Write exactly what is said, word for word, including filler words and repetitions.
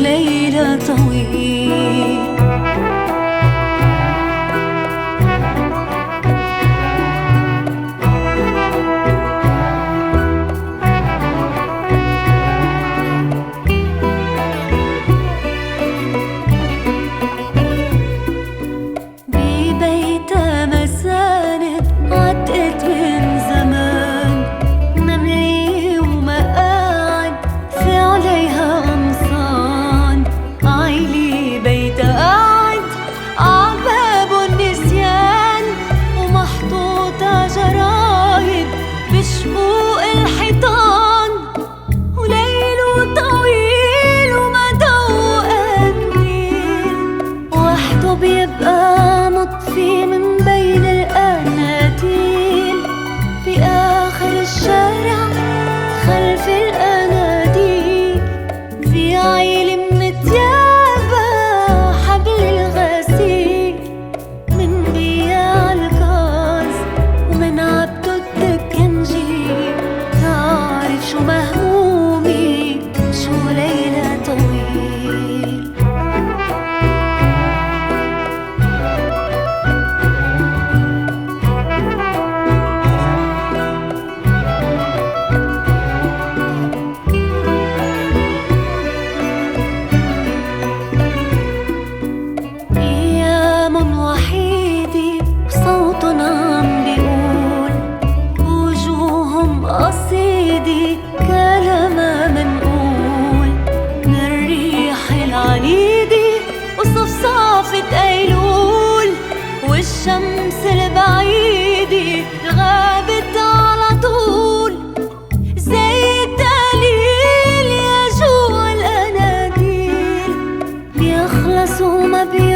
ليلة طويل. بشقوق الحيطان وليله طويل ومدوق الليل، وحده بيبقى مطفي من بين القناديل في آخر الشارع خلف الأناديل. في عيلة من تيابة حبل الغسيل، من بياع الكاز ومن عبده الدكنجي. تعرف شو مهمومي شو ليلة طويل. أيام وحيدة وصوت عم بيقول، وجوههم قصيدة كلامها منقول. من الريح العنيدة وصفصافة أيلول، والشمس البعيدة غابت على طول. زي الدليل يا جوا الأناديل بيخلص وما بي